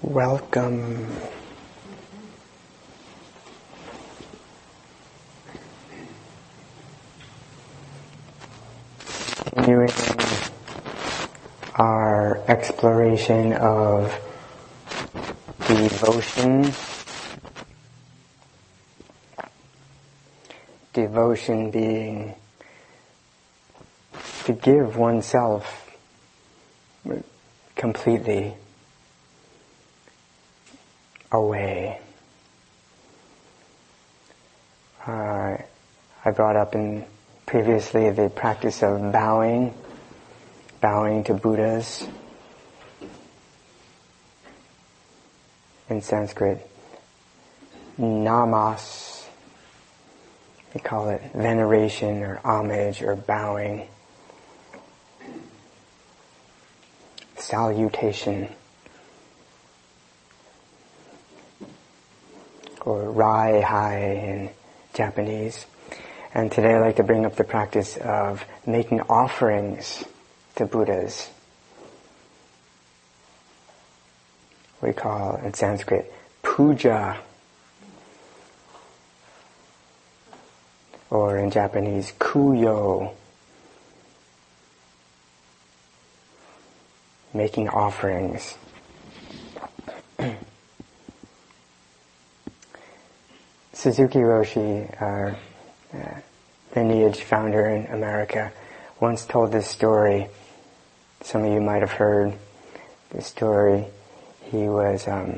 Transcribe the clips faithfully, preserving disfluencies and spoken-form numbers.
Welcome. Continuing our exploration of devotion. Devotion being to give oneself completely away. Uh, I brought up in previously the practice of bowing, bowing to Buddhas. In Sanskrit, namas, we call it veneration or homage or bowing. Salutation, or rai hai in Japanese. And today I'd like to bring up the practice of making offerings to Buddhas. We call in Sanskrit puja, or in Japanese kuyo. Making offerings. Suzuki Roshi, our uh, lineage founder in America, once told this story. Some of you might have heard this story. He was um,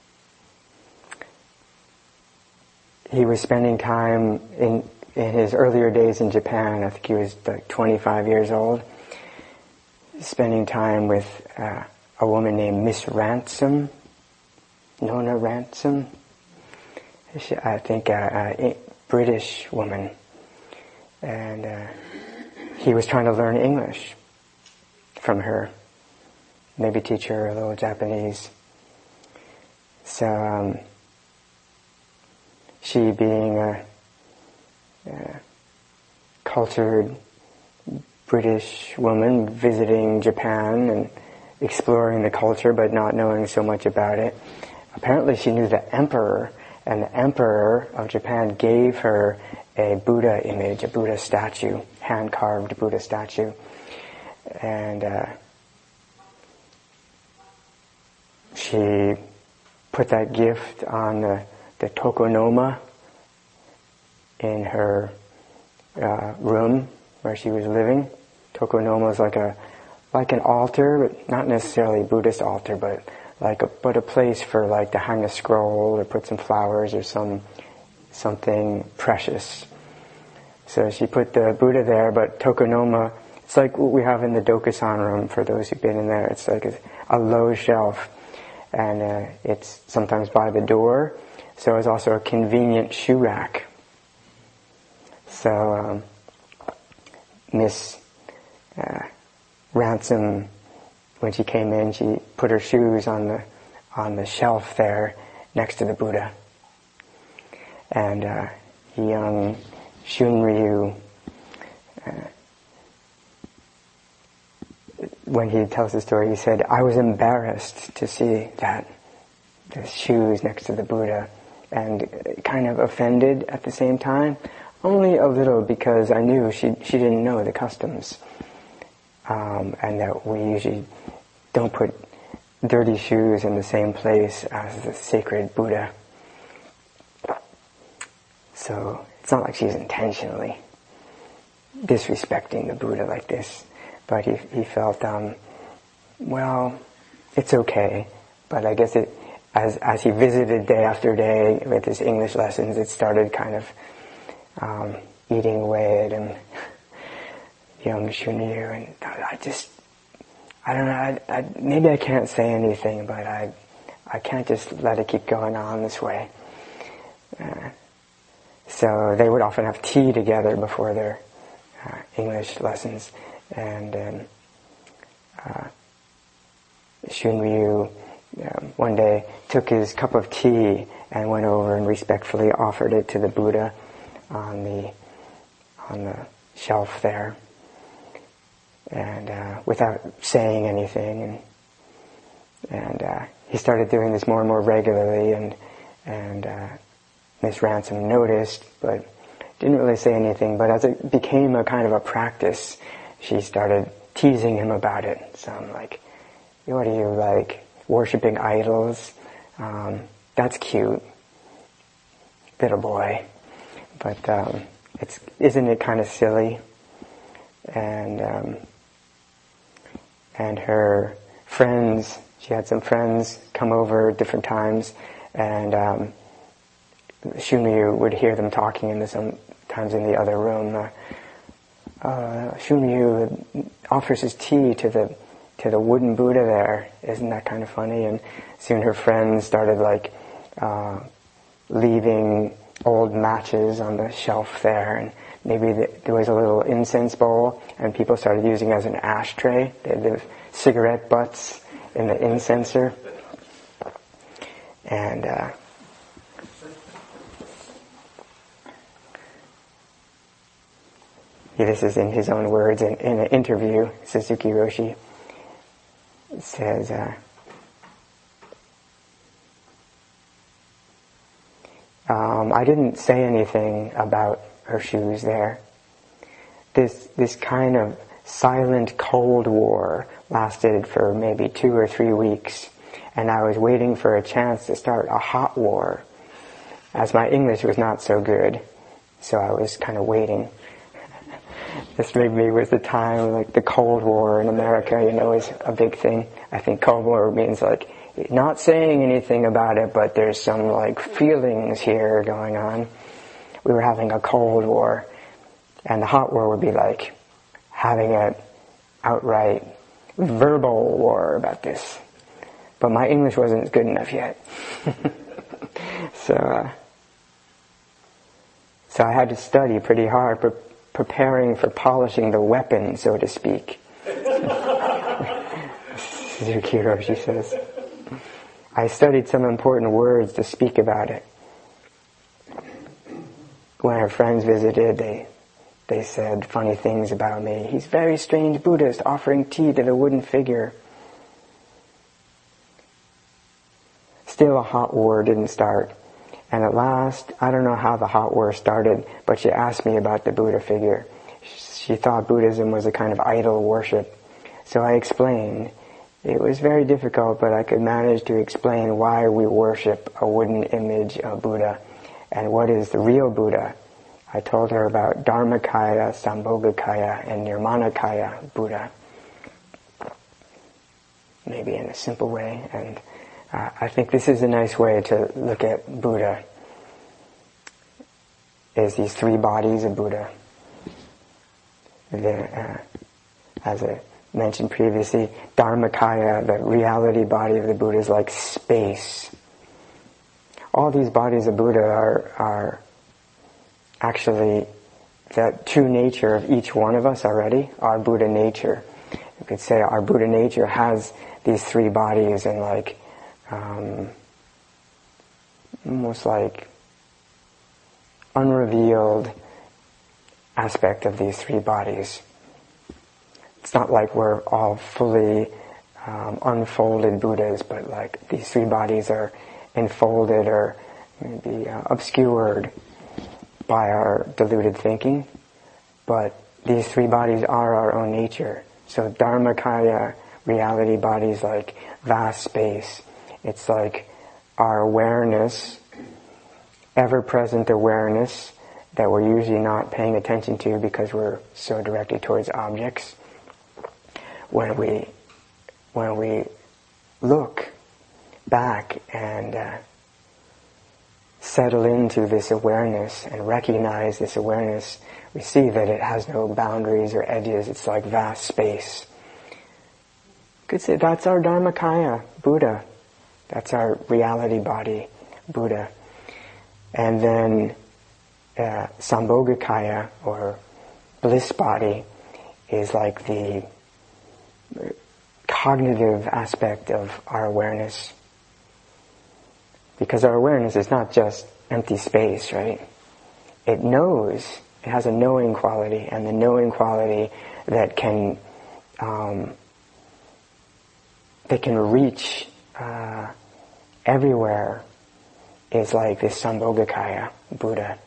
he was spending time in in his earlier days in Japan. I think he was like twenty-five years old. Spending time with uh, a woman named Miss Ransom, Nona Ransom. She, I think a, a British woman, and uh, he was trying to learn English from her, maybe teach her a little Japanese. So um, she, being a, a cultured British woman visiting Japan and exploring the culture but not knowing so much about it, apparently she knew the emperor. And the emperor of Japan gave her a Buddha image, a Buddha statue, hand-carved Buddha statue. And uh, she put that gift on the, the tokonoma in her uh, room where she was living. Tokonoma is like a like an altar, but not necessarily a Buddhist altar, but like a, but a place for like to hang a scroll or put some flowers or some something precious. So she put the Buddha there, but tokonoma, it's like what we have in the Dokusan room for those who've been in there. It's like a, a low shelf, and uh, it's sometimes by the door. So it's also a convenient shoe rack. So um, Miss uh, Ransom, when she came in, she put her shoes on the on the shelf there next to the Buddha. And uh, young Shunryu, uh, when he tells the story, he said, "I was embarrassed to see that the shoes next to the Buddha, and kind of offended at the same time, only a little, because I knew she she didn't know the customs." Um, and that we usually don't put dirty shoes in the same place as the sacred Buddha. So it's not like she's intentionally disrespecting the Buddha like this, but he he felt, um, well, it's okay. But I guess it, as as he visited day after day with his English lessons, it started kind of um, eating away at him. Young Shunryu, and I just, I don't know, I, I, maybe I can't say anything, but I I can't just let it keep going on this way. Uh, so they would often have tea together before their uh, English lessons, and um, uh, Shunryu um, one day took his cup of tea and went over and respectfully offered it to the Buddha on the on the shelf there. And uh, without saying anything, and and uh, he started doing this more and more regularly, and and uh, Miss Ransom noticed, but didn't really say anything. But as it became a kind of a practice, she started teasing him about it. Some like, what are you, like, worshipping idols? Um, that's cute, little boy. But um, it's isn't it kind of silly? And um, and her friends, she had some friends come over at different times, and um, Shumyu would hear them talking in the, sometimes in the other room. Uh, uh, Shumyu offers his tea to the to the wooden Buddha there. Isn't that kind of funny? And soon her friends started like uh, leaving old matches on the shelf there, and maybe the, there was a little incense bowl, and people started using it as an ashtray. They had the cigarette butts in the incenser. And uh, yeah, this is in his own words. In, in an interview, Suzuki Roshi says, uh, um, I didn't say anything about her shoes there. This this kind of silent Cold War lasted for maybe two or three weeks, and I was waiting for a chance to start a hot war, as my English was not so good, so I was kind of waiting. This maybe was the time, like the Cold War in America, you know, is a big thing. I think Cold War means like not saying anything about it, but there's some like feelings here going on. We were having a Cold War, and the hot war would be like having an outright verbal war about this. But my English wasn't good enough yet. so, uh, so I had to study pretty hard, pre- preparing for polishing the weapon, so to speak. Suzuki Roshi says, I studied some important words to speak about it. When our friends visited, they they said funny things about me. He's a very strange Buddhist offering tea to the wooden figure. Still, a hot war didn't start. And at last, I don't know how the hot war started, but she asked me about the Buddha figure. She thought Buddhism was a kind of idol worship. So I explained. It was very difficult, but I could manage to explain why we worship a wooden image of Buddha and what is the real Buddha. I told her about Dharmakaya, Sambhogakaya, and Nirmanakaya Buddha, maybe in a simple way. And uh, I think this is a nice way to look at Buddha, is these three bodies of Buddha. The, uh, as I mentioned previously, Dharmakaya, the reality body of the Buddha, is like space. All these bodies of Buddha are, are actually the true nature of each one of us already, our Buddha nature. You could say our Buddha nature has these three bodies and like, um, almost like unrevealed aspect of these three bodies. It's not like we're all fully um, unfolded Buddhas, but like these three bodies are enfolded or maybe uh, obscured by our deluded thinking. But these three bodies are our own nature. So Dharmakaya, reality bodies like vast space. It's like our awareness, ever-present awareness that we're usually not paying attention to because we're so directed towards objects. When we, when we look back and uh, settle into this awareness and recognize this awareness, we see that it has no boundaries or edges. It's like vast space. You could say that's our Dharmakaya, Buddha. That's our reality body, Buddha. And then uh, Sambhogakaya, or bliss body, is like the cognitive aspect of our awareness. Because our awareness is not just empty space, right? It knows, it has a knowing quality, and the knowing quality that can um, that can reach uh, everywhere is like this Sambhogakaya Buddha.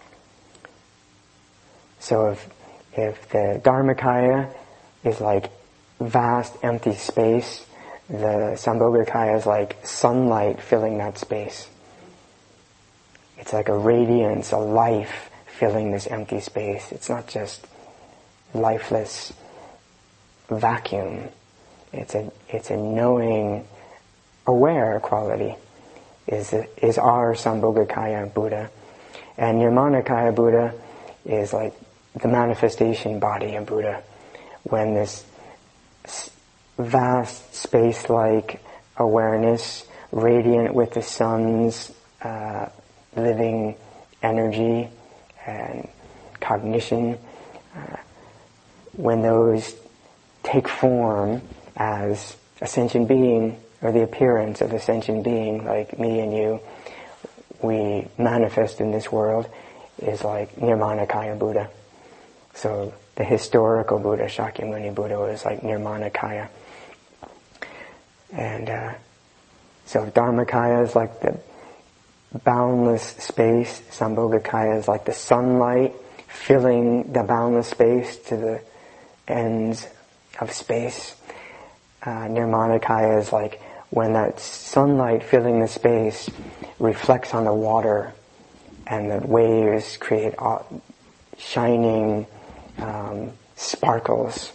So if, if the Dharmakaya is like vast empty space, the Sambhogakaya is like sunlight filling that space. It's like a radiance, a life filling this empty space. It's not just lifeless vacuum. It's a it's a knowing, aware quality. Is is our Sambhogakaya Buddha, and Nirmanakaya Buddha is like the manifestation body of Buddha. When this vast space-like awareness, radiant with the sun's uh, living energy and cognition, uh, when those take form as a sentient being, or the appearance of a sentient being like me and you, we manifest in this world, is like Nirmanakaya Buddha. So the historical Buddha, Shakyamuni Buddha, was like Nirmanakaya. And uh, so Dharmakaya is like the boundless space, Sambhogakaya is like the sunlight filling the boundless space to the ends of space. Uh, Nirmanakaya is like when that sunlight filling the space reflects on the water and the waves create shining um, sparkles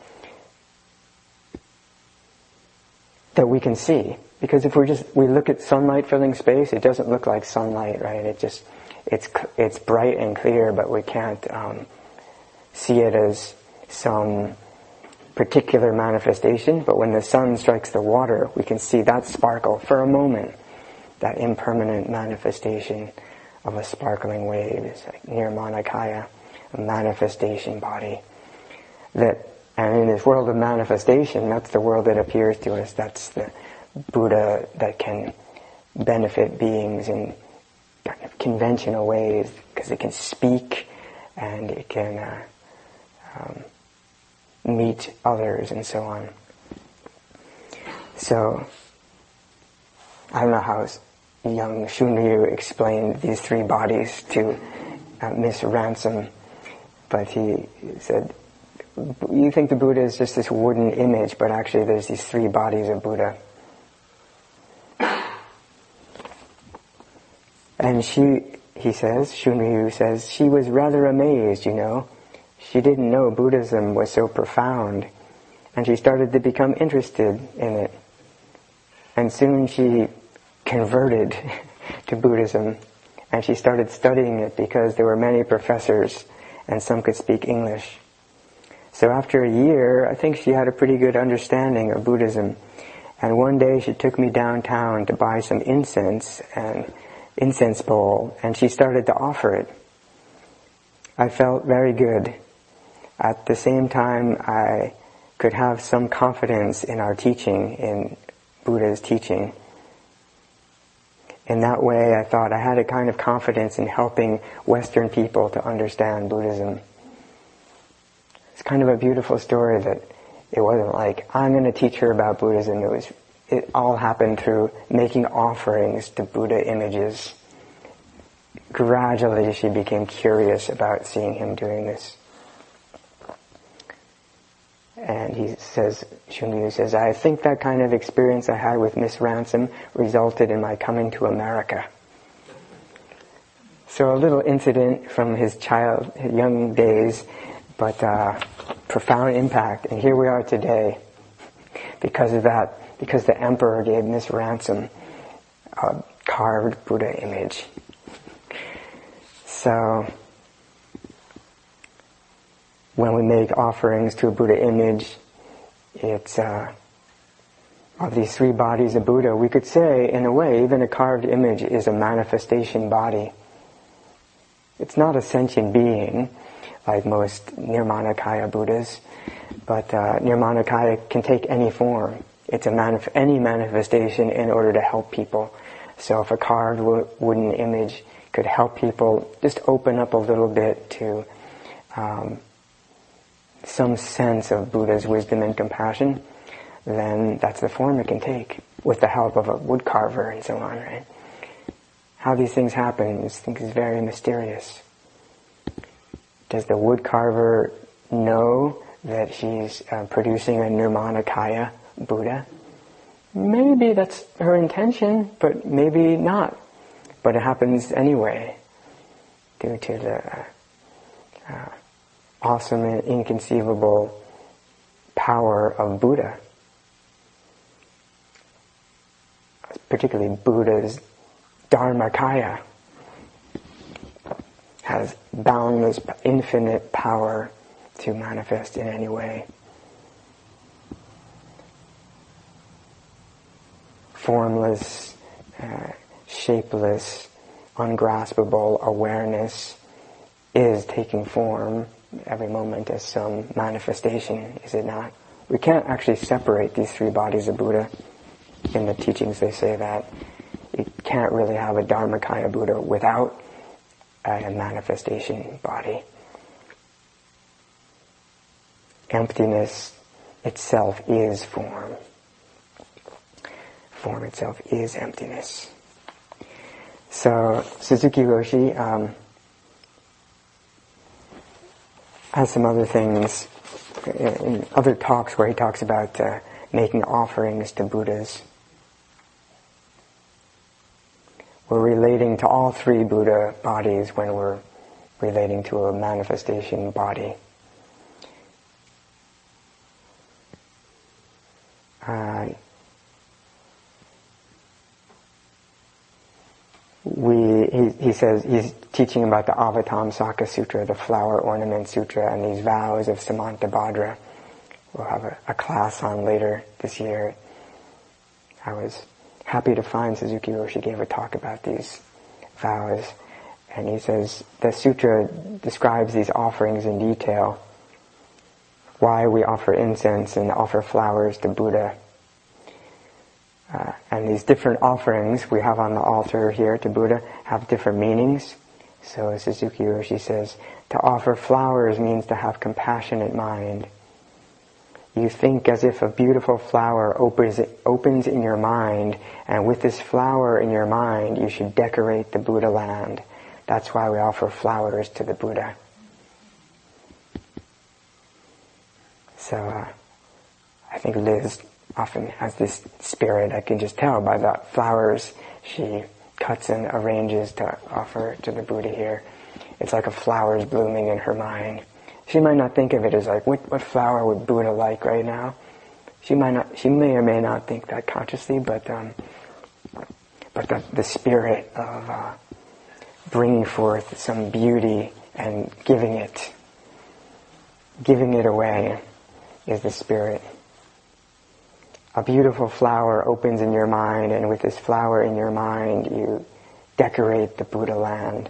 that we can see. Because if we just we look at sunlight filling space, it doesn't look like sunlight, right? It just it's it's bright and clear, but we can't um, see it as some particular manifestation. But when the sun strikes the water, we can see that sparkle for a moment, that impermanent manifestation of a sparkling wave. It's like Nirmanakaya, a manifestation body. That, and in this world of manifestation, that's the world that appears to us. That's the Buddha that can benefit beings in kind of conventional ways, because it can speak and it can uh, um, meet others and so on. So, I don't know how young Shunryu explained these three bodies to uh, Miss Ransom, but he said, you think the Buddha is just this wooden image, but actually there's these three bodies of Buddha. And she, he says, Shunryu says, she was rather amazed, you know. She didn't know Buddhism was so profound, and she started to become interested in it. And soon she converted to Buddhism, and she started studying it because there were many professors and some could speak English. So after a year, I think she had a pretty good understanding of Buddhism. And one day she took me downtown to buy some incense and incense bowl, and she started to offer it. I felt very good. At the same time, I could have some confidence in our teaching, in Buddha's teaching. In that way, I thought I had a kind of confidence in helping Western people to understand Buddhism. It's kind of a beautiful story that it wasn't like, I'm going to teach her about Buddhism. It was, it all happened through making offerings to Buddha images. Gradually, she became curious about seeing him doing this. And he says, Shunryu says, I think that kind of experience I had with Miss Ransom resulted in my coming to America. So a little incident from his child, his young days, but uh, profound impact. And here we are today because of that, because the emperor gave Miss Ransom a carved Buddha image. So when we make offerings to a Buddha image, it's uh, of these three bodies of Buddha. We could say, in a way, even a carved image is a manifestation body. It's not a sentient being, like most Nirmanakaya Buddhas, but uh, Nirmanakaya can take any form. It's a manif- any manifestation in order to help people. So if a carved wo- wooden image could help people just open up a little bit to um, some sense of Buddha's wisdom and compassion, then that's the form it can take. with the help of a woodcarver and so on, right? How these things happen, this thing is very mysterious. Does the woodcarver know that he's uh, producing a Nirmanakaya Buddha? Maybe that's her intention, but maybe not. But it happens anyway, due to the uh, awesome and inconceivable power of Buddha. Particularly Buddha's Dharmakaya has boundless, infinite power to manifest in any way. Formless, uh, shapeless, ungraspable awareness is taking form every moment as some manifestation, is it not? We can't actually separate these three bodies of Buddha. In the teachings they say that you can't really have a Dharmakaya Buddha without a manifestation body. Emptiness itself is form. Form itself is emptiness. So Suzuki Roshi um, has some other things in other talks where he talks about uh, making offerings to Buddhas. We're relating to all three Buddha bodies when we're relating to a manifestation body. Uh, we, he, he says he's teaching about the Avatamsaka Sutra, the Flower Ornament Sutra, and these vows of Samantabhadra. We'll have a, a class on later this year. I was happy to find Suzuki Roshi gave a talk about these vows, and he says the sutra describes these offerings in detail, why we offer incense and offer flowers to Buddha. Uh, and these different offerings we have on the altar here to Buddha have different meanings. So Suzuki Roshi says, to offer flowers means to have compassionate mind. You think as if a beautiful flower opens, opens in your mind, and with this flower in your mind, you should decorate the Buddha land. That's why we offer flowers to the Buddha. So, uh, I think Liz often has this spirit. I can just tell by the flowers she cuts and arranges to offer to the Buddha here. It's like a flower's blooming in her mind. She might not think of it as like, what, what flower would Buddha like right now? She might not. She may or may not think that consciously, but um, but the, the spirit of uh, bringing forth some beauty and giving it, giving it away, is the spirit. A beautiful flower opens in your mind, and with this flower in your mind, you decorate the Buddha land.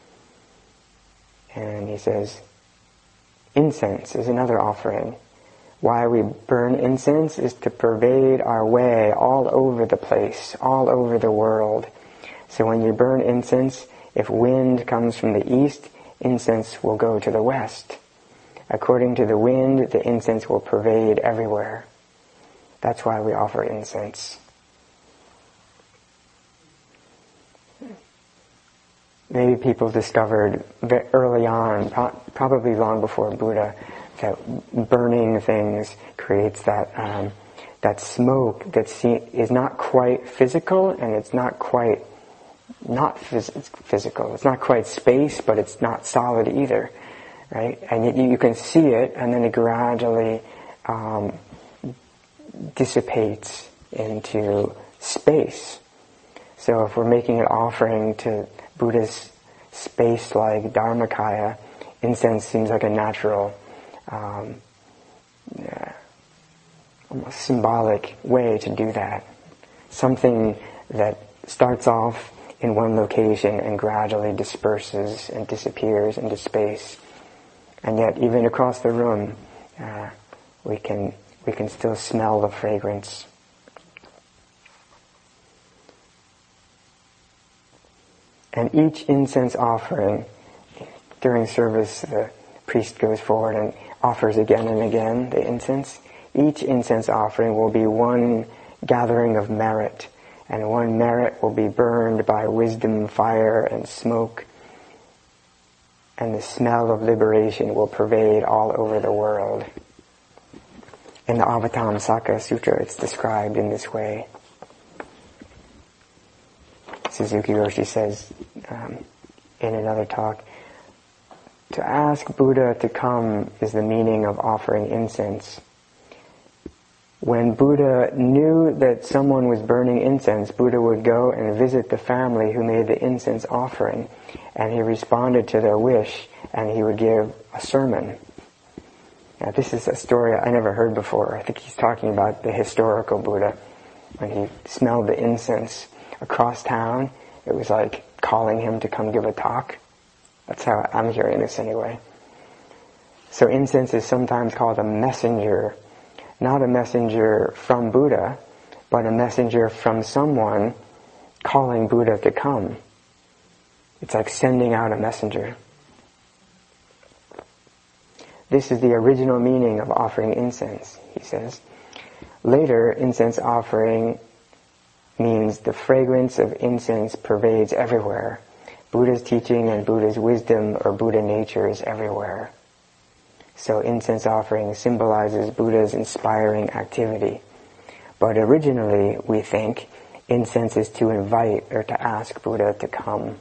And he says, incense is another offering. Why we burn incense is to pervade our way all over the place, all over the world. So when you burn incense, if wind comes from the east, incense will go to the west. According to the wind, the incense will pervade everywhere. That's why we offer incense. Maybe people discovered very early on, probably long before Buddha, that burning things creates that um, that smoke that is not quite physical, and it's not quite not phys- physical. It's not quite space, but it's not solid either, right? And you, you can see it, and then it gradually um, dissipates into space. So if we're making an offering to Buddha's space-like Dharmakaya, incense seems like a natural, um, yeah, almost symbolic way to do that. Something that starts off in one location and gradually disperses and disappears into space. And yet, even across the room, uh, we can we can still smell the fragrance. And each incense offering, during service, the priest goes forward and offers again and again the incense. Each incense offering will be one gathering of merit, and one merit will be burned by wisdom, fire, and smoke, and the smell of liberation will pervade all over the world. In the Avatamsaka Sutra, it's described in this way. Suzuki Roshi says um, in another talk, to ask Buddha to come is the meaning of offering incense. When Buddha knew that someone was burning incense, Buddha would go and visit the family who made the incense offering, and he responded to their wish, and he would give a sermon. Now, this is a story I never heard before. I think he's talking about the historical Buddha. When he smelled the incense across town, it was like calling him to come give a talk. That's how I'm hearing this anyway. So incense is sometimes called a messenger. Not a messenger from Buddha, but a messenger from someone calling Buddha to come. It's like sending out a messenger. This is the original meaning of offering incense, he says. Later, incense offering means the fragrance of incense pervades everywhere. Buddha's teaching and Buddha's wisdom or Buddha nature is everywhere. So incense offering symbolizes Buddha's inspiring activity. But originally, we think, incense is to invite or to ask Buddha to come.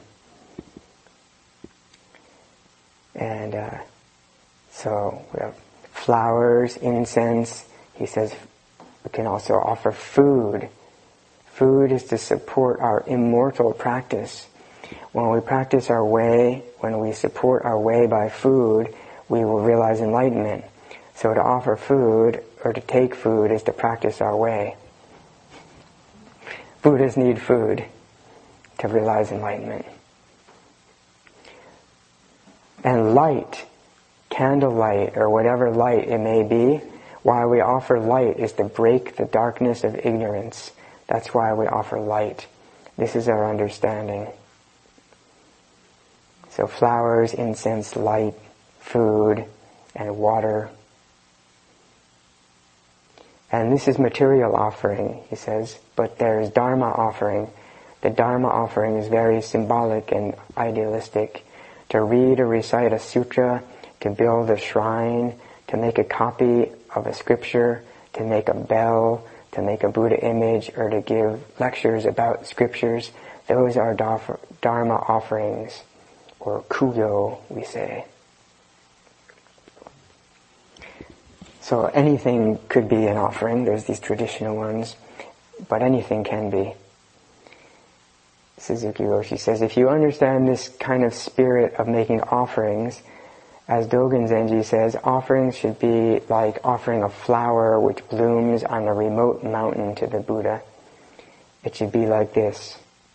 And uh, so we have flowers, incense. He says we can also offer food. Food is to support our immortal practice. When we practice our way, when we support our way by food, we will realize enlightenment. So to offer food or to take food is to practice our way. Buddhas need food to realize enlightenment. And light, candlelight or whatever light it may be, why we offer light is to break the darkness of ignorance. That's why we offer light. This is our understanding. So flowers, incense, light, food, and water. And this is material offering, he says, but there's Dharma offering. The Dharma offering is very symbolic and idealistic. To read or recite a sutra, to build a shrine, to make a copy of a scripture, to make a bell, to make a Buddha image, or to give lectures about scriptures, those are Dharma offerings, or kuyo, we say. So anything could be an offering. There's these traditional ones, but anything can be. Suzuki Roshi says, if you understand this kind of spirit of making offerings, as Dogen Zenji says, offerings should be like offering a flower which blooms on a remote mountain to the Buddha. It should be like this.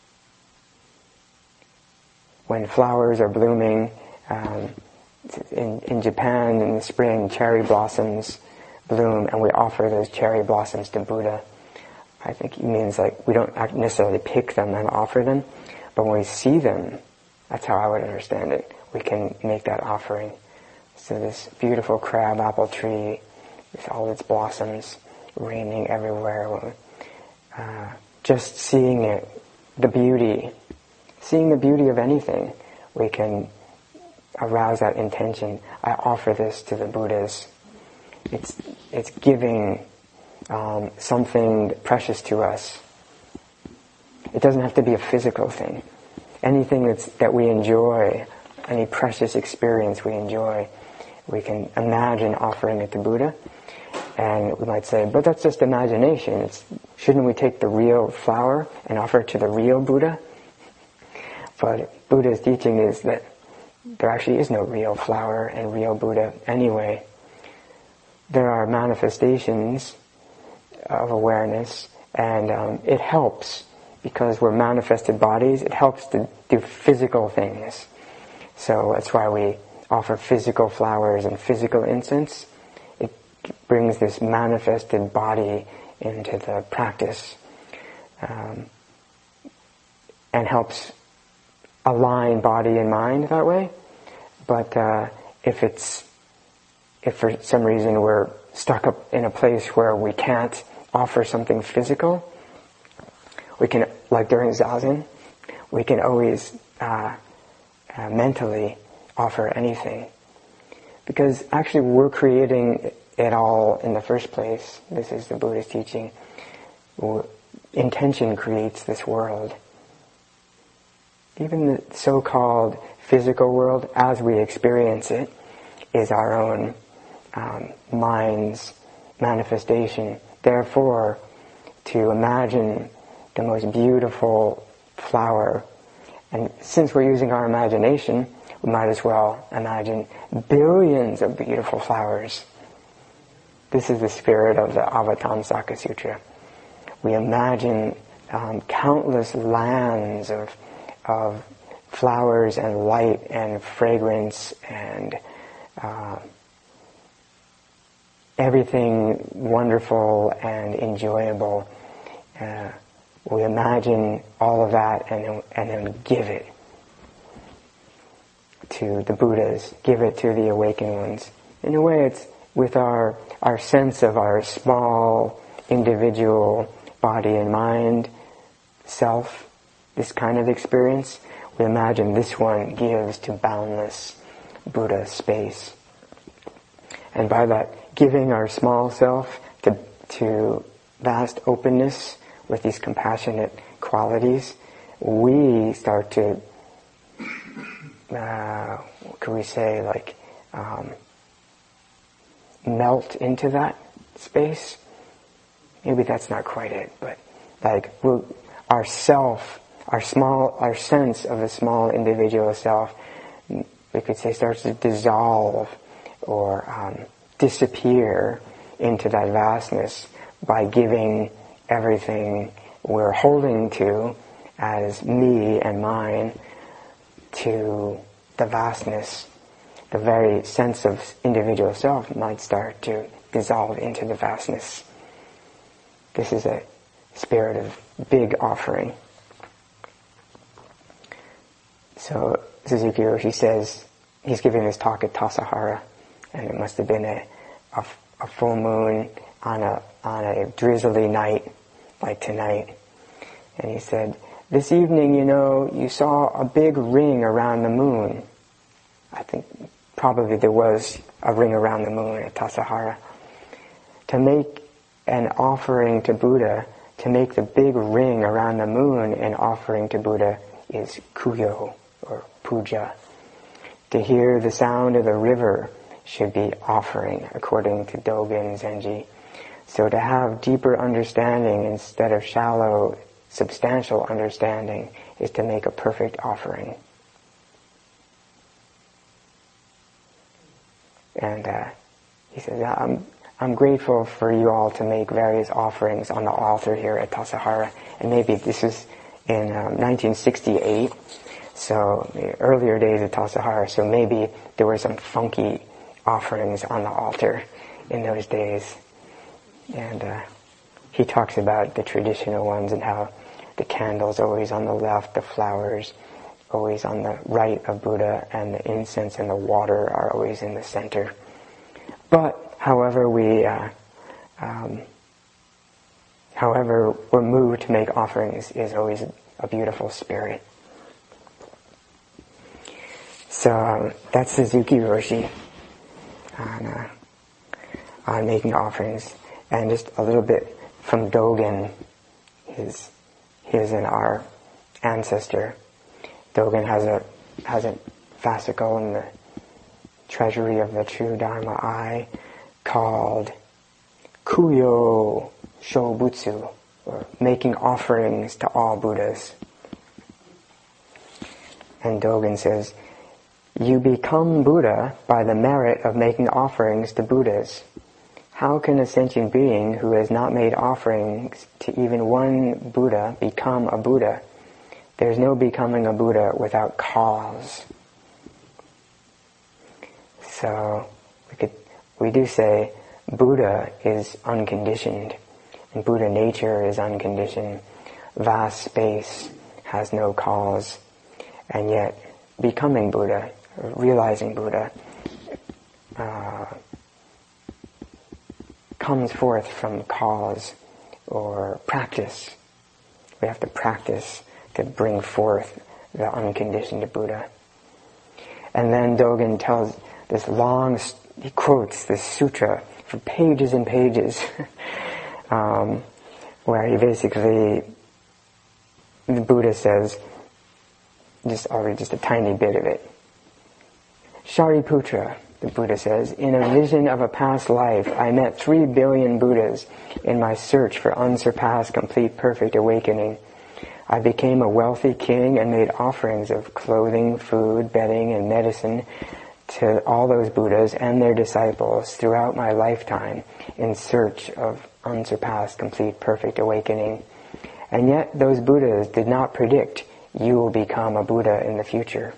When flowers are blooming, um, in, in Japan in the spring, cherry blossoms bloom, and we offer those cherry blossoms to Buddha. I think he means like we don't necessarily pick them and offer them, but when we see them, that's how I would understand it. We can make that offering. So this beautiful crab apple tree with all its blossoms raining everywhere, uh, just seeing it, the beauty, seeing the beauty of anything, we can arouse that intention. I offer this to the Buddhas. It's it's giving um, something precious to us. It doesn't have to be a physical thing. Anything that's that we enjoy, any precious experience we enjoy, we can imagine offering it to Buddha. And we might say, but that's just imagination. It's, shouldn't we take the real flower and offer it to the real Buddha? But Buddha's teaching is that there actually is no real flower and real Buddha anyway. There are manifestations of awareness, and um, it helps because we're manifested bodies. It helps to do physical things. So that's why we offer physical flowers and physical incense. It brings this manifested body into the practice, um, and helps align body and mind that way. But uh, if it's if for some reason we're stuck up in a place where we can't offer something physical, we can, like during Zazen, we can always uh, uh, mentally offer anything. Because actually we're creating it all in the first place. This is the Buddha's teaching. Intention creates this world. Even the so-called physical world, as we experience it, is our own um, mind's manifestation. Therefore, to imagine the most beautiful flower, and since we're using our imagination, we might as well imagine billions of beautiful flowers. This is the spirit of the Avatamsaka Sutra. We imagine um, countless lands of of flowers and light and fragrance and uh, everything wonderful and enjoyable. Uh, we imagine all of that and then, and then give it to the Buddhas, give it to the awakened ones. In a way, it's with our, our sense of our small individual body and mind, self, this kind of experience, we imagine this one gives to boundless Buddha space. And by that giving our small self to, to vast openness with these compassionate qualities, we start to, uh, what can we say, like, um, melt into that space. Maybe that's not quite it, but like we'll, our self, our small, our sense of a small individual self, we could say, starts to dissolve or um, disappear into that vastness by giving everything we're holding to as me and mine to the vastness. The very sense of individual self might start to dissolve into the vastness. This is a spirit of big offering. So Suzuki Roshi says he's giving this talk at Tassajara, and it must have been a, a, a full moon on a on a drizzly night like tonight. And he said, "This evening, you know, you saw a big ring around the moon." I think probably there was a ring around the moon at Tassajara. To make an offering to Buddha, to make the big ring around the moon an offering to Buddha is kuyo, or puja. To hear the sound of the river should be offering, according to Dogen Zenji. So to have deeper understanding instead of shallow, substantial understanding is to make a perfect offering. And uh, he says, I'm, I'm grateful for you all to make various offerings on the altar here at Tassajara. And maybe this is in um, nineteen sixty-eight, so the earlier days of Tassajara, so maybe there were some funky offerings on the altar in those days. And uh, he talks about the traditional ones and how the candle's always on the left, the flowers always on the right of Buddha, and the incense and the water are always in the center. But however we, uh, um, however we're moved to make offerings is always a beautiful spirit. So um, that's Suzuki Roshi on uh, on making offerings, and just a little bit from Dogen, his his and our ancestor. Dogen has a has a fascicle in the treasury of the True Dharma Eye called Kuyo Shobutsu, or making offerings to all Buddhas. And Dogen says, you become Buddha by the merit of making offerings to Buddhas. How can a sentient being who has not made offerings to even one Buddha become a Buddha? There's no becoming a Buddha without cause. So we could, we do say Buddha is unconditioned, and Buddha nature is unconditioned. Vast space has no cause, and yet becoming Buddha, realizing Buddha, uh, comes forth from cause, or practice. We have to practice to bring forth the unconditioned Buddha. And then Dogen tells this long, he quotes this sutra for pages and pages, um, where he basically, the Buddha says, just already just a tiny bit of it. Shariputra, the Buddha says, in a vision of a past life, I met three billion Buddhas in my search for unsurpassed, complete, perfect awakening. I became a wealthy king and made offerings of clothing, food, bedding, and medicine to all those Buddhas and their disciples throughout my lifetime in search of unsurpassed, complete, perfect awakening. And yet those Buddhas did not predict you will become a Buddha in the future.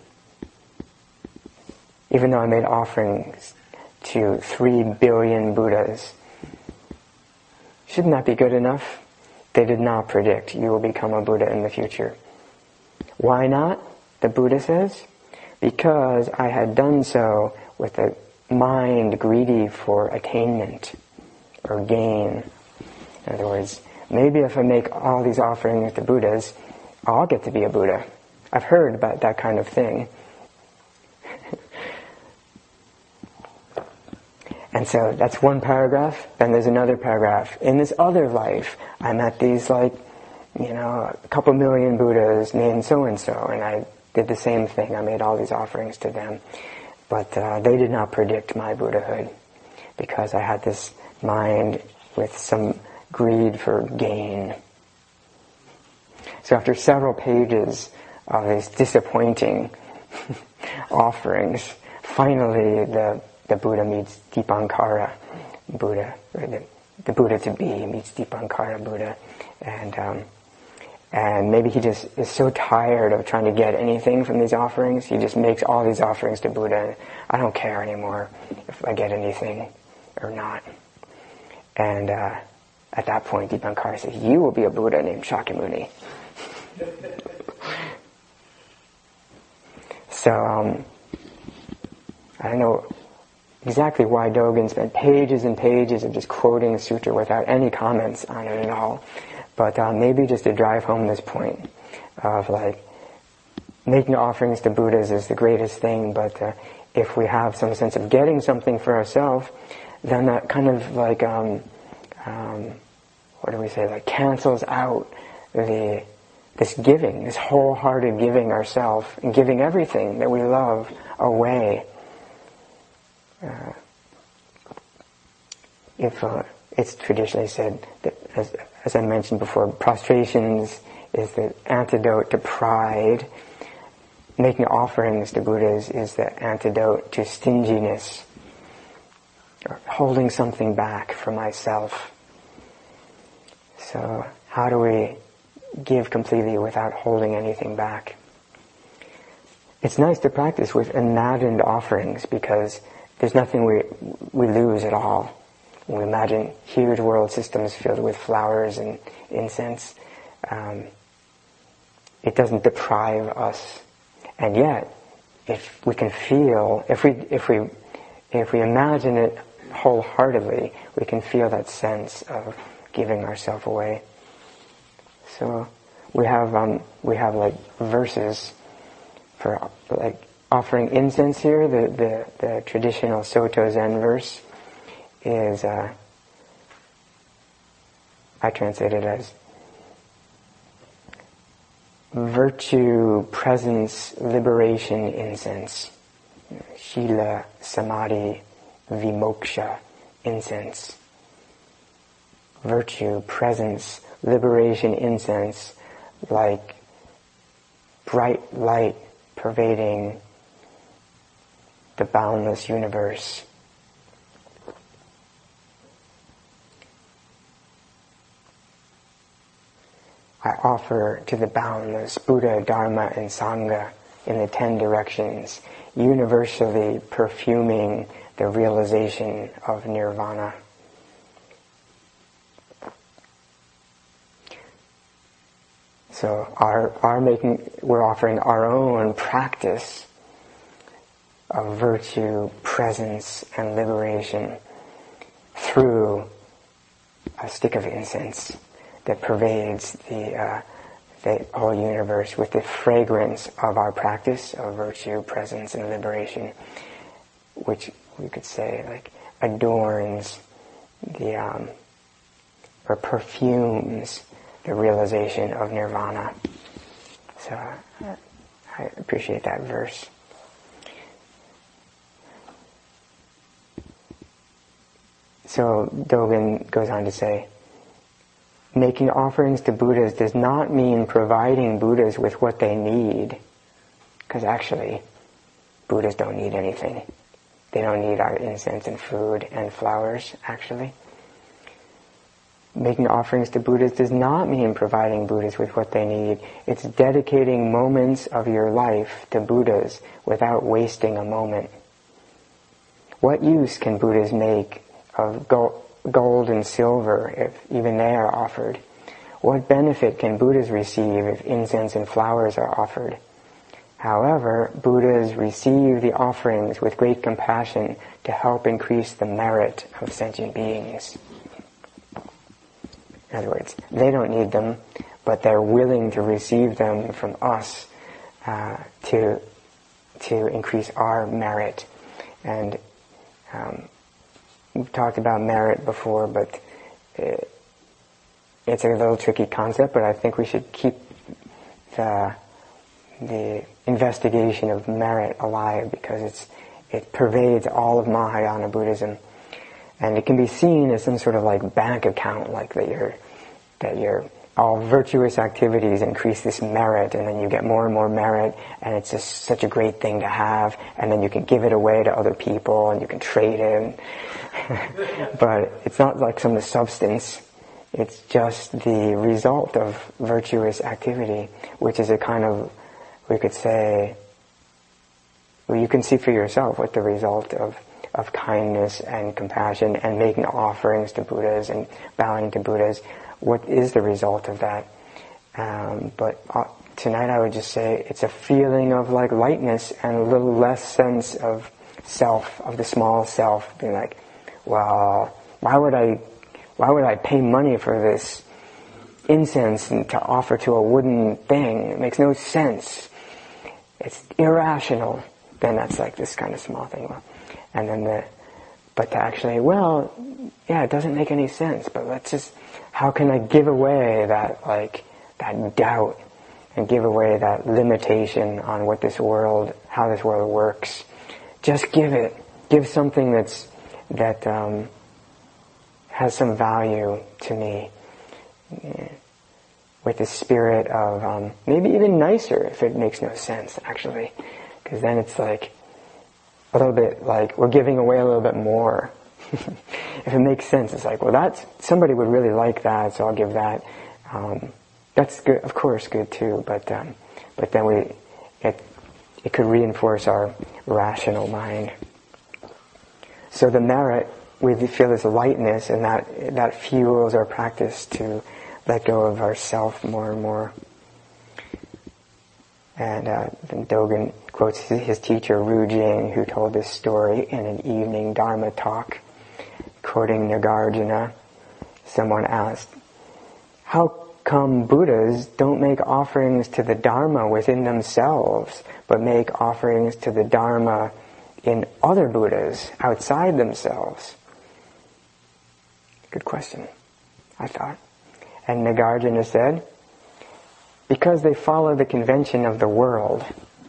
Even though I made offerings to three billion Buddhas, shouldn't that be good enough? They did not predict you will become a Buddha in the future. Why not? The Buddha says, because I had done so with a mind greedy for attainment or gain. In other words, maybe if I make all these offerings to Buddhas, I'll get to be a Buddha. I've heard about that kind of thing. And so that's one paragraph. Then there's another paragraph. In this other life, I met these like, you know, a couple million Buddhas named so-and-so, and I did the same thing. I made all these offerings to them. But uh, they did not predict my Buddhahood because I had this mind with some greed for gain. So after several pages of these disappointing offerings, finally the the Buddha meets Dipankara Buddha, or the, the Buddha to be meets Dipankara Buddha, and um, and maybe he just is so tired of trying to get anything from these offerings, he just makes all these offerings to Buddha. I don't care anymore if I get anything or not. And uh, at that point, Dipankara says, "You will be a Buddha named Shakyamuni." So um, I don't know exactly why Dogen spent pages and pages of just quoting the sutra without any comments on it at all. But uh, maybe just to drive home this point of like, making offerings to Buddhas is the greatest thing, but uh, if we have some sense of getting something for ourselves, then that kind of like, um, um, what do we say, like cancels out the this giving, this wholehearted giving ourselves, and giving everything that we love away. Uh, if uh, it's traditionally said that, as, as I mentioned before, prostrations is the antidote to pride. Making offerings to Buddhas is the antidote to stinginess, or holding something back for myself. So how do we give completely without holding anything back? It's nice to practice with imagined offerings because there's nothing we we lose at all. When we imagine huge world systems filled with flowers and incense, um, it doesn't deprive us. And yet, if we can feel, if we if we if we imagine it wholeheartedly, we can feel that sense of giving ourselves away. So we have um, we have like verses for like offering incense here. The the, the traditional Soto Zen verse is uh, I translate it as virtue, presence, liberation, incense. Shila, samadhi, vimoksha, incense. Virtue, presence, liberation, incense, like bright light pervading the boundless universe. I offer to the boundless Buddha, Dharma, and Sangha in the ten directions, universally perfuming the realization of nirvana. So our our making we're offering our own practice of virtue, presence, and liberation through a stick of incense. that pervades the uh, the whole universe with the fragrance of our practice of virtue, presence, and liberation, which we could say like adorns the um, or perfumes the realization of nirvana. So uh, I appreciate that verse. So Dogen goes on to say, making offerings to Buddhas does not mean providing Buddhas with what they need, because actually Buddhas don't need anything. They don't need our incense and food and flowers, actually. Making offerings to Buddhas does not mean providing Buddhas with what they need. It's dedicating moments of your life to Buddhas without wasting a moment. What use can Buddhas make of gold and silver if even they are offered? What benefit can Buddhas receive if incense and flowers are offered? However, Buddhas receive the offerings with great compassion to help increase the merit of sentient beings. In other words, they don't need them, but they're willing to receive them from us uh, to to increase our merit. And um, we've talked about merit before, but it, it's a little tricky concept, but I think we should keep the the investigation of merit alive, because it's it pervades all of Mahayana Buddhism, and it can be seen as some sort of like bank account, like that your that your all virtuous activities increase this merit, and then you get more and more merit, and it's just such a great thing to have, and then you can give it away to other people, and you can trade it. But it's not like some substance. It's just the result of virtuous activity, which is a kind of, we could say, well, you can see for yourself what the result of, of kindness and compassion and making offerings to Buddhas and bowing to Buddhas, what is the result of that? Um, but uh, tonight I would just say it's a feeling of like lightness and a little less sense of self, of the small self, being like, well, why would I, why would I pay money for this incense and to offer to a wooden thing? It makes no sense. It's irrational. Then that's like this kind of small thing. And then the, but to actually, well, yeah, it doesn't make any sense, but let's just, how can I give away that, like, that doubt and give away that limitation on what this world, how this world works? Just give it. Give something that's, that, um, has some value to me. Yeah. With the spirit of, um, maybe even nicer if it makes no sense, actually. Because then it's like, a little bit like, we're giving away a little bit more. If it makes sense, it's like, well, that's, somebody would really like that, so I'll give that. Um, that's good, of course, good too, but, um, but then we, it, it could reinforce our rational mind. So the merit, we feel this lightness, and that, that fuels our practice to let go of ourself more and more. And uh, then Dogen quotes his, his teacher, Ru Jing, who told this story in an evening Dharma talk. Quoting Nagarjuna, someone asked, how come Buddhas don't make offerings to the Dharma within themselves, but make offerings to the Dharma in other Buddhas outside themselves? Good question, I thought. And Nagarjuna said, because they follow the convention of the world.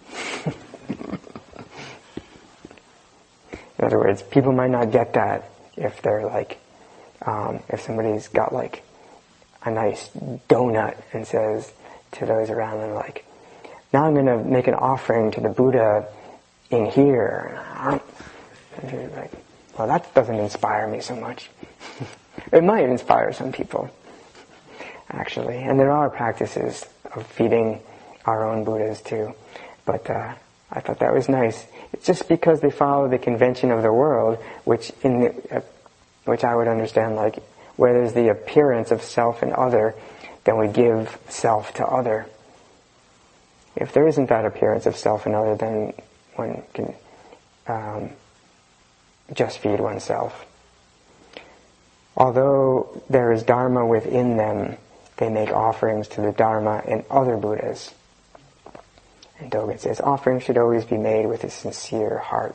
In other words, people might not get that if they're like, um, if somebody's got like a nice donut and says to those around them like, now I'm going to make an offering to the Buddha in here. And you're like, well, that doesn't inspire me so much. It might inspire some people, actually. And there are practices of feeding our own Buddhas too. But uh, I thought that was nice. It's just because they follow the convention of the world, which in the, uh, which I would understand like, where there's the appearance of self and other, then we give self to other. If there isn't that appearance of self and other, then one can um, just feed oneself. Although there is Dharma within them, they make offerings to the Dharma and other Buddhas. And Dogen says, offerings should always be made with a sincere heart.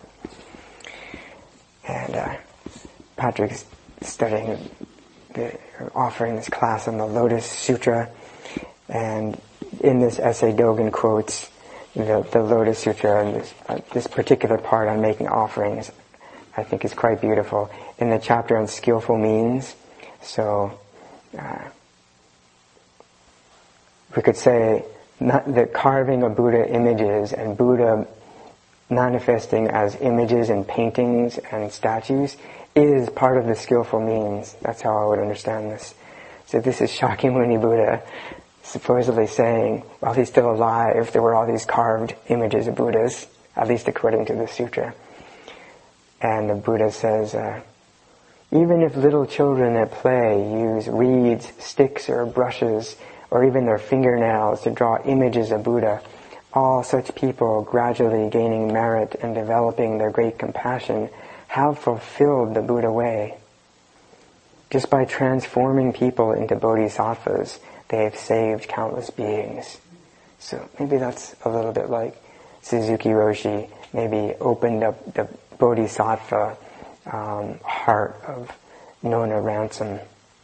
And uh, Patrick's studying, the, offering this class on the Lotus Sutra, and in this essay Dogen quotes the, the Lotus Sutra, and this, uh, this particular part on making offerings I think is quite beautiful. In the chapter on skillful means, so uh, we could say not the carving of Buddha images and Buddha manifesting as images and paintings and statues is part of the skillful means. That's how I would understand this. So this is Shakyamuni Buddha supposedly saying, while he's still alive, there were all these carved images of Buddhas, at least according to the sutra. And the Buddha says, uh, even if little children at play use reeds, sticks, or brushes, or even their fingernails to draw images of Buddha, all such people, gradually gaining merit and developing their great compassion, have fulfilled the Buddha way. Just by transforming people into bodhisattvas, they have saved countless beings. So maybe that's a little bit like Suzuki Roshi maybe opened up the bodhisattva um, heart of Nona Ransom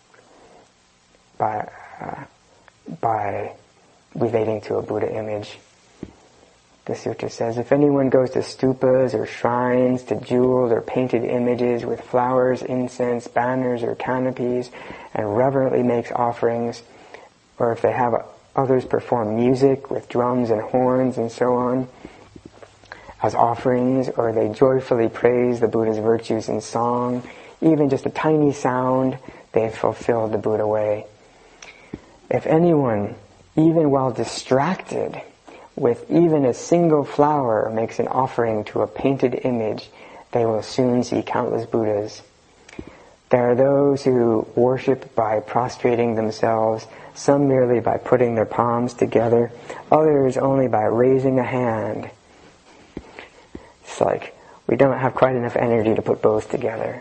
by uh, by relating to a Buddha image. The sutra says, if anyone goes to stupas or shrines, to jeweled or painted images with flowers, incense, banners, or canopies, and reverently makes offerings, or if they have others perform music with drums and horns and so on as offerings, or they joyfully praise the Buddha's virtues in song, even just a tiny sound, they have fulfilled the Buddha way. If anyone, even while distracted with even a single flower, makes an offering to a painted image, they will soon see countless Buddhas. There are those who worship by prostrating themselves, some merely by putting their palms together, others only by raising a hand. It's like, we don't have quite enough energy to put both together.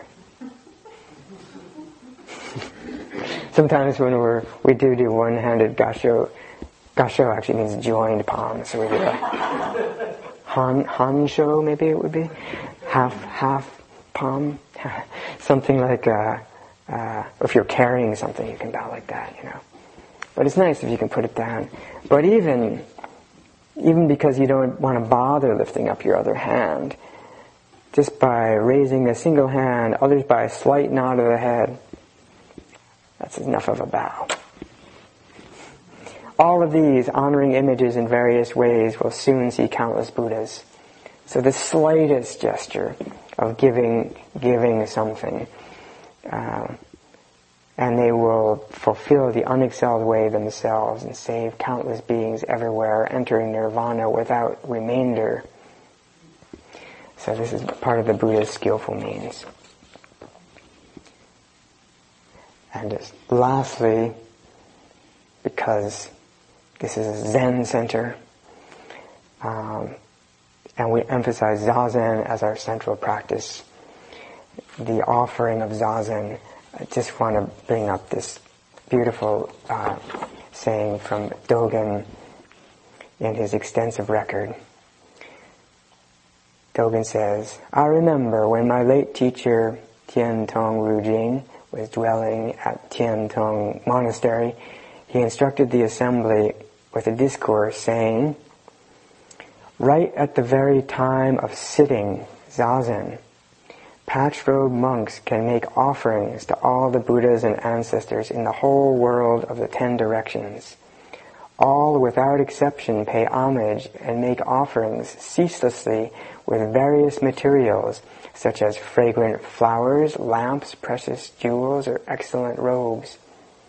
Sometimes when we're, we do do one-handed gasho, gasho actually means joined palms, so we do a han, hansho maybe it would be, half, half palm, something like, uh, uh, if you're carrying something you can bow like that, you know. But it's nice if you can put it down. But even, even because you don't want to bother lifting up your other hand, just by raising a single hand, others by a slight nod of the head, that's enough of a bow. All of these honoring images in various ways will soon see countless Buddhas. So the slightest gesture of giving, giving something, uh, and they will fulfill the unexcelled way themselves and save countless beings everywhere, entering nirvana without remainder. So this is part of the Buddha's skillful means. And just lastly, because this is a Zen center, um, and we emphasize Zazen as our central practice, the offering of Zazen, I just want to bring up this beautiful uh, saying from Dogen in his extensive record. Dogen says, I remember when my late teacher Tian Tong Rujing was dwelling at Tian Tong Monastery, he instructed the assembly with a discourse saying, right at the very time of sitting, Zazen, patch-robed monks can make offerings to all the Buddhas and ancestors in the whole world of the ten directions. All without exception pay homage and make offerings ceaselessly with various materials such as fragrant flowers, lamps, precious jewels, or excellent robes.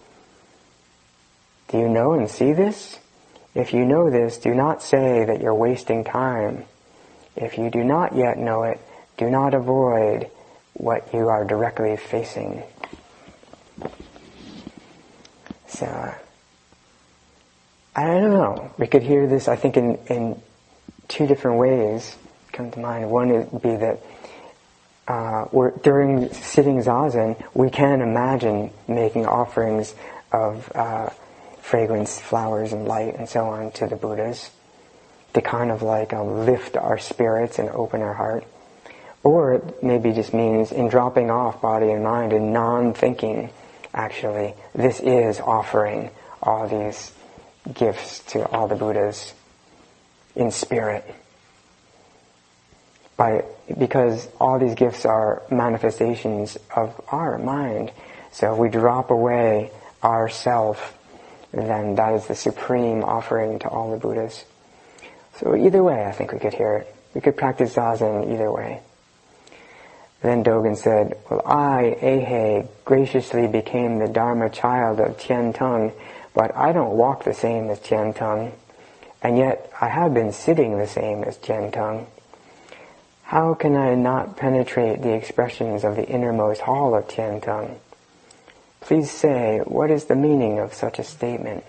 Do you know and see this? If you know this, do not say that you're wasting time. If you do not yet know it, do not avoid what you are directly facing. So, I don't know. We could hear this, I think, in, in two different ways come to mind. One would be that uh, we're, during sitting zazen, we can imagine making offerings of uh, fragrance, flowers, and light, and so on to the Buddhas, to kind of like um, lift our spirits and open our heart. Or it maybe just means in dropping off body and mind and non-thinking, actually, this is offering all these gifts to all the Buddhas in spirit. By, because all these gifts are manifestations of our mind. So if we drop away our self, then that is the supreme offering to all the Buddhas. So either way, I think we could hear it. We could practice Zazen either way. Then Dogen said, well, I, Eihei, graciously became the Dharma child of Tian Teng, but I don't walk the same as Tian Teng, and yet I have been sitting the same as Tian Teng. How can I not penetrate the expressions of the innermost hall of Tian Teng? Please say, what is the meaning of such a statement?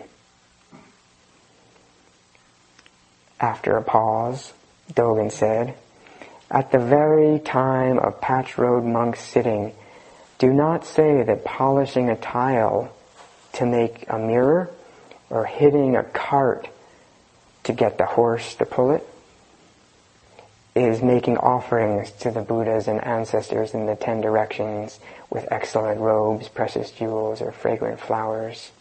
After a pause, Dogen said, at the very time of Patch Road monks sitting, do not say that polishing a tile to make a mirror or hitting a cart to get the horse to pull it is making offerings to the Buddhas and ancestors in the ten directions with excellent robes, precious jewels, or fragrant flowers.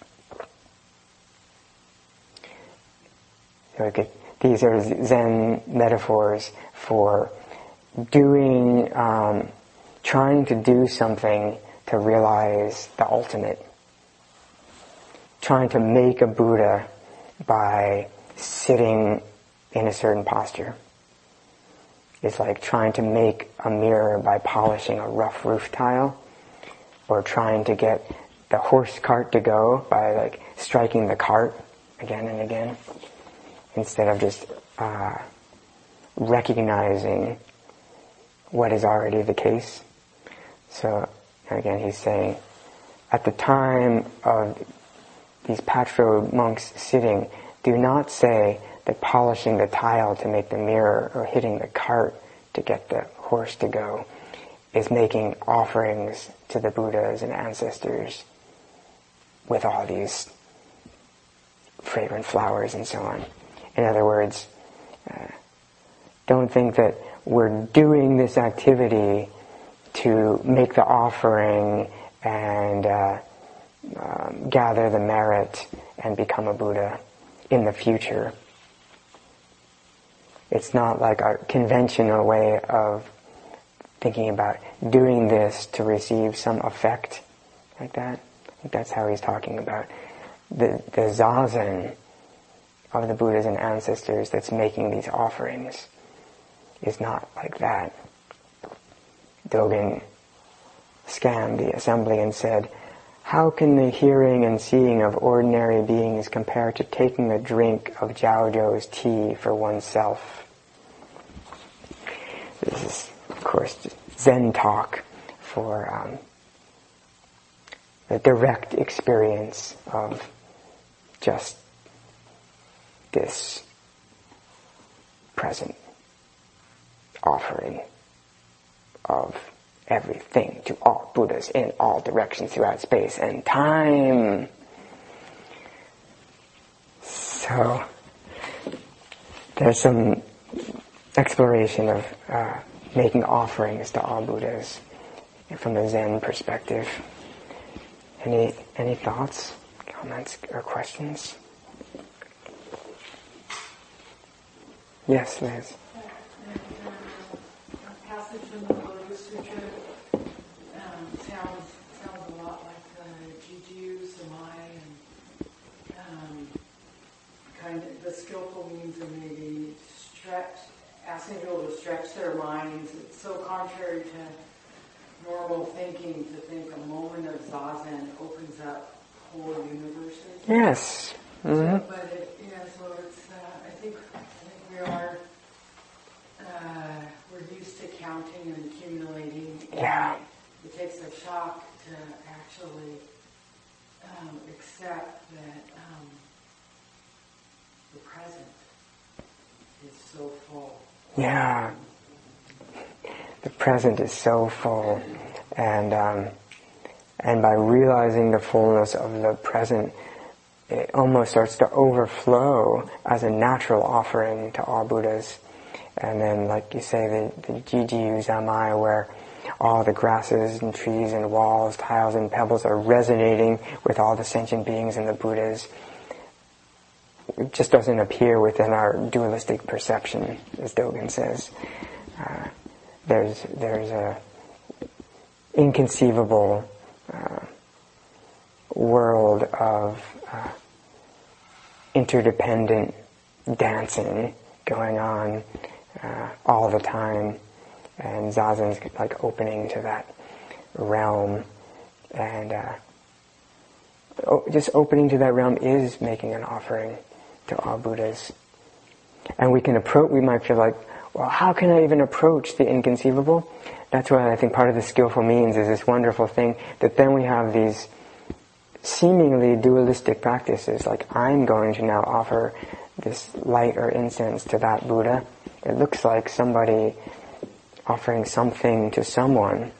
Okay. These are Zen metaphors for doing, um, trying to do something to realize the ultimate. Trying to make a Buddha by sitting in a certain posture. It's like trying to make a mirror by polishing a rough roof tile, or trying to get the horse cart to go by like striking the cart again and again, instead of just uh, recognizing what is already the case. So again, he's saying, at the time of these Patch Road monks sitting, do not say that polishing the tile to make the mirror or hitting the cart to get the horse to go is making offerings to the Buddhas and ancestors with all these fragrant flowers and so on. In other words, uh, don't think that we're doing this activity to make the offering and uh, um, gather the merit and become a Buddha in the future. It's not like our conventional way of thinking about doing this to receive some effect like that. I think that's how he's talking about the, the zazen of the Buddhas and ancestors that's making these offerings is not like that. Dogen scanned the assembly and said, how can the hearing and seeing of ordinary beings compare to taking a drink of Jiaozhou's tea for oneself? This is, of course, Zen talk for um, the direct experience of just this present offering of everything to all Buddhas in all directions throughout space and time. So there's some exploration of uh, making offerings to all Buddhas from a Zen perspective. Any any thoughts, comments, or questions? Yes, Liz. A passage from the Lotus Sutra um, sounds sounds a lot like the Jiju Samai and um, kind of the skillful means of maybe stretch, asking people to stretch their minds. It's so contrary to normal thinking to think a moment of zazen opens up whole universes. Yes. Mm-hmm. So, but it, yeah, so it's. Uh, I think. We are, uh, we're used to counting and accumulating. And yeah. It takes a shock to actually um, accept that um, the present is so full. Yeah. The present is so full. And, um, and by realizing the fullness of the present, it almost starts to overflow as a natural offering to all Buddhas. And then, like you say, the, the Jijiyu Zamai, where all the grasses and trees and walls, tiles and pebbles are resonating with all the sentient beings and the Buddhas. It just doesn't appear within our dualistic perception, as Dogen says. Uh, there's there's a inconceivable uh, world of uh, interdependent dancing going on uh, all the time, and Zazen's like opening to that realm, and uh, o- just opening to that realm is making an offering to all Buddhas. And we can approach, we might feel like, well, how can I even approach the inconceivable? That's why I think part of the skillful means is this wonderful thing that then we have these seemingly dualistic practices, like I'm going to now offer this light or incense to that Buddha. It looks like somebody offering something to someone,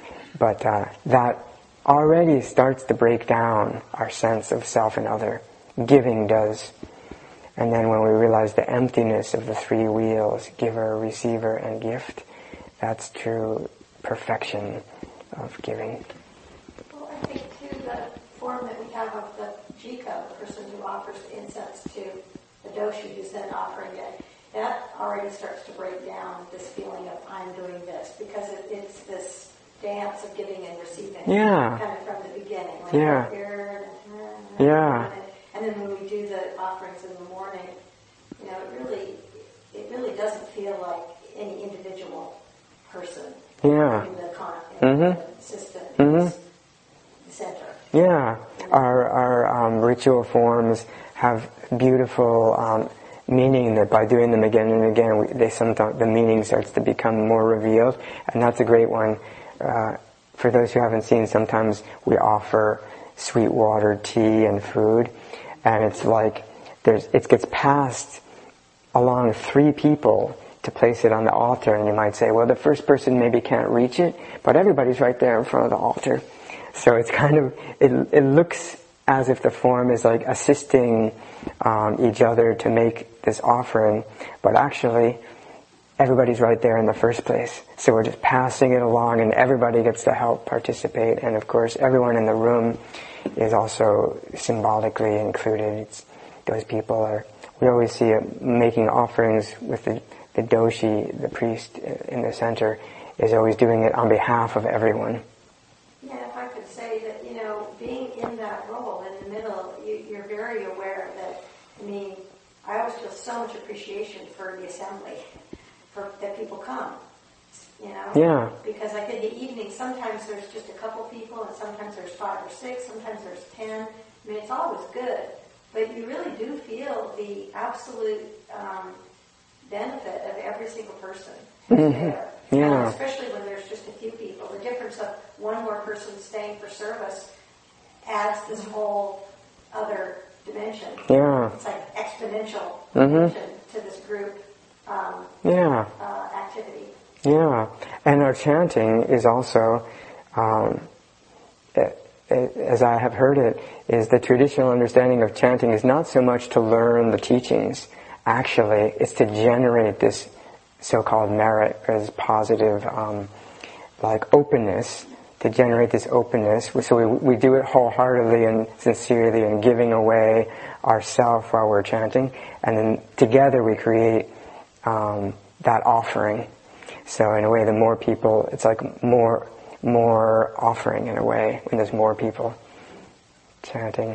but uh, that already starts to break down our sense of self and other. Giving does. And then when we realize the emptiness of the three wheels, giver, receiver, and gift, that's true perfection of giving. Well, I think too the form that we have of the jika, the person who offers the incense to the doshi who's then offering it, that already starts to break down this feeling of I'm doing this, because it, it's this dance of giving and receiving, Yeah. kind of from the beginning. Like Yeah. Here and, and, Yeah. and, and then when we do the offerings in the morning, you know, it really, it really doesn't feel like any individual person Yeah. in the, con- in Mm-hmm. the system Mm-hmm. is the center. Yeah, our our um, ritual forms have beautiful um, meaning that by doing them again and again, we, they sometimes the meaning starts to become more revealed, and that's a great one. Uh, for those who haven't seen, sometimes we offer sweet water, tea, and food, and it's like there's it gets passed along three people to place it on the altar, and you might say, well, the first person maybe can't reach it, but everybody's right there in front of the altar. So it's kind of, it, it looks as if the form is like assisting um, each other to make this offering, but actually everybody's right there in the first place. So we're just passing it along, and everybody gets to help participate, and of course everyone in the room is also symbolically included. It's, those people are, we always see it making offerings with the, the doshi, the priest in the center, is always doing it on behalf of everyone. Yeah, if I could say that, you know, being in that role in the middle, you, you're very aware that, I mean, I always feel so much appreciation for the assembly, for that people come, you know? Yeah. Because like in the evening, sometimes there's just a couple people, and sometimes there's five or six, sometimes there's ten. I mean, it's always good. But you really do feel the absolute um, benefit of every single person who's Mm-hmm. there. Yeah. And especially when there's just a few people. The difference of one more person staying for service adds this whole other dimension. Yeah. It's like exponential Mm-hmm. dimension to this group um, Yeah. uh, activity. Yeah. And our chanting is also, um, it, it, as I have heard it, is the traditional understanding of chanting is not so much to learn the teachings. Actually, it's to generate this so-called merit, as positive, um, like openness, to generate this openness. So we, we do it wholeheartedly and sincerely and giving away ourself while we're chanting. And then together we create um, that offering. So in a way, the more people, it's like more more offering in a way, when there's more people chanting.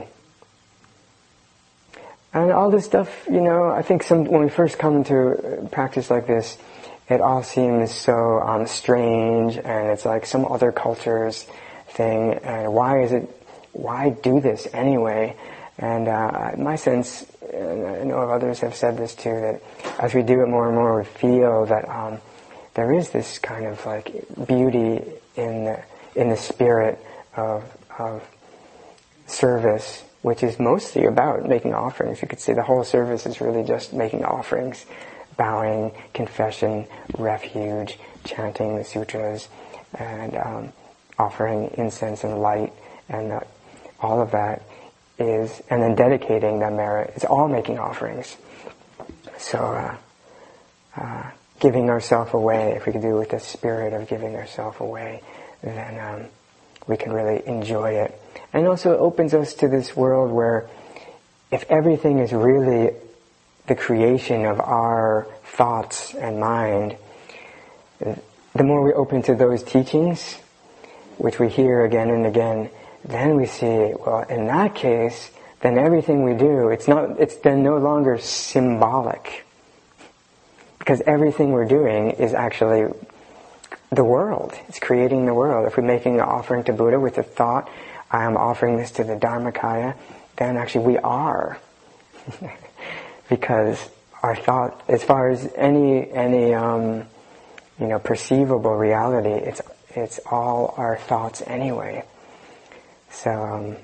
And all this stuff, you know, I think some when we first come to practice like this, it all seems so um, strange, and it's like some other culture's thing. And why is it? Why do this anyway? And uh, my sense, and I know others have said this too, that as we do it more and more, we feel that um, there is this kind of like beauty in the in the spirit of of service, which is mostly about making offerings. You could say the whole service is really just making offerings, bowing, confession, refuge, chanting the sutras, and um, offering incense and light, and uh, all of that is, and then dedicating the merit, it's all making offerings. So, uh, uh, giving ourselves away, if we could do it with the spirit of giving ourselves away, then um, we can really enjoy it. And also it opens us to this world where if everything is really the creation of our thoughts and mind, the more we open to those teachings, which we hear again and again, then we see, well, in that case, then everything we do, it's not, it's then no longer symbolic. Because everything we're doing is actually the world. It's creating the world. If we're making an offering to Buddha with the thought, I am offering this to the Dharmakaya, then actually we are. Because our thought, as far as any, any, um, you know, perceivable reality, it's, it's all our thoughts anyway. So, um,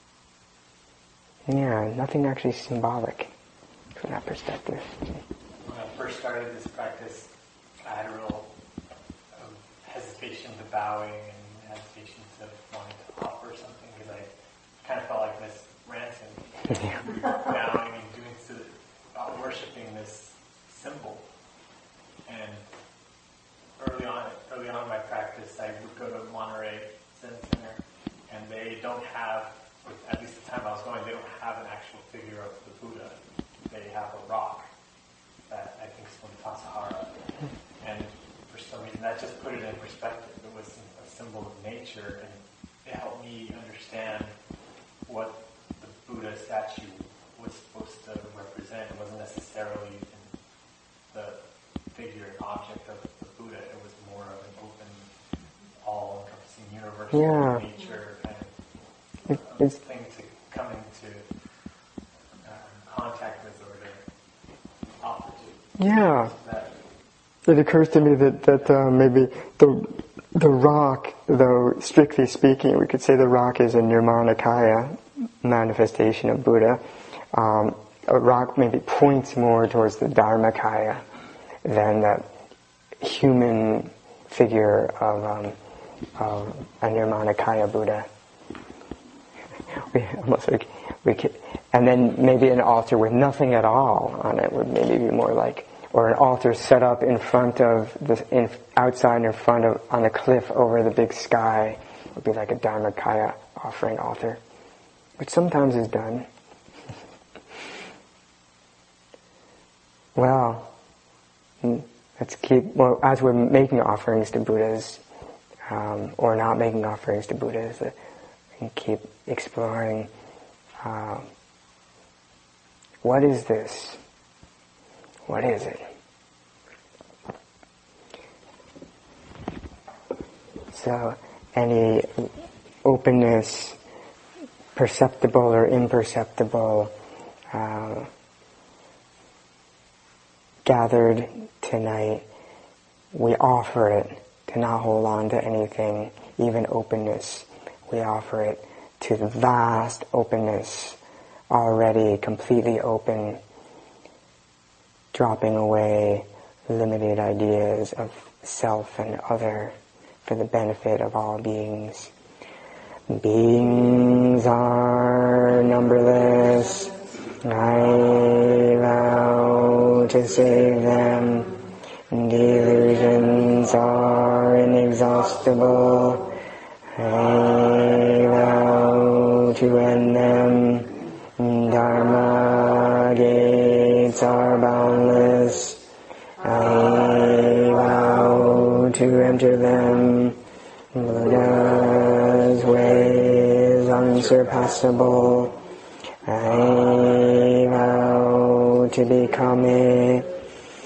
yeah, nothing actually symbolic from that perspective. When I first started this practice, I had a real um, hesitation to bowing and hesitation to wanting to offer something because I kind of felt like Miss Ransom, bowing and doing so, uh, worshiping this symbol. And early on, early on in my practice, I would go to Monterey Zen Center, and they don't have, or at least the time I was going, they don't have an actual figure of the Buddha. They have a rock that I think is from Tassajara. And for some reason, that just put it in perspective. It was a symbol of nature, and it helped me understand what the Buddha statue was supposed to represent. It wasn't necessarily the figure and object of the Buddha. It was more of an open, all-encompassing universal yeah. nature kind of it, um, it's, thing to come into um, contact with or to offer to. yeah. That, It occurs to me that, that uh, maybe the the rock, though strictly speaking, we could say the rock is a Nirmanakaya manifestation of Buddha. Um, a rock maybe points more towards the Dharmakaya than the human figure of, um, of a Nirmanakaya Buddha. We almost like we could, and then maybe an altar with nothing at all on it would maybe be more like, or an altar set up in front of the in, outside in front of on a cliff over the big sky would be like a Dharmakaya offering altar, which sometimes is done. Well, let's keep, well, as we're making offerings to Buddhas, um, or not making offerings to Buddhas, uh, we can keep exploring, uh, what is this? What is it? So, any openness, perceptible or imperceptible, uh, gathered tonight, we offer it to not hold on to anything, even openness. We offer it to the vast openness, already completely open, dropping away limited ideas of self and other for the benefit of all beings. Beings are numberless. I vow to save them. Delusions are inexhaustible. I vow to end them. Dharma gates are boundless. I vow to enter them. Buddha's way is unsurpassable. I vow to become it.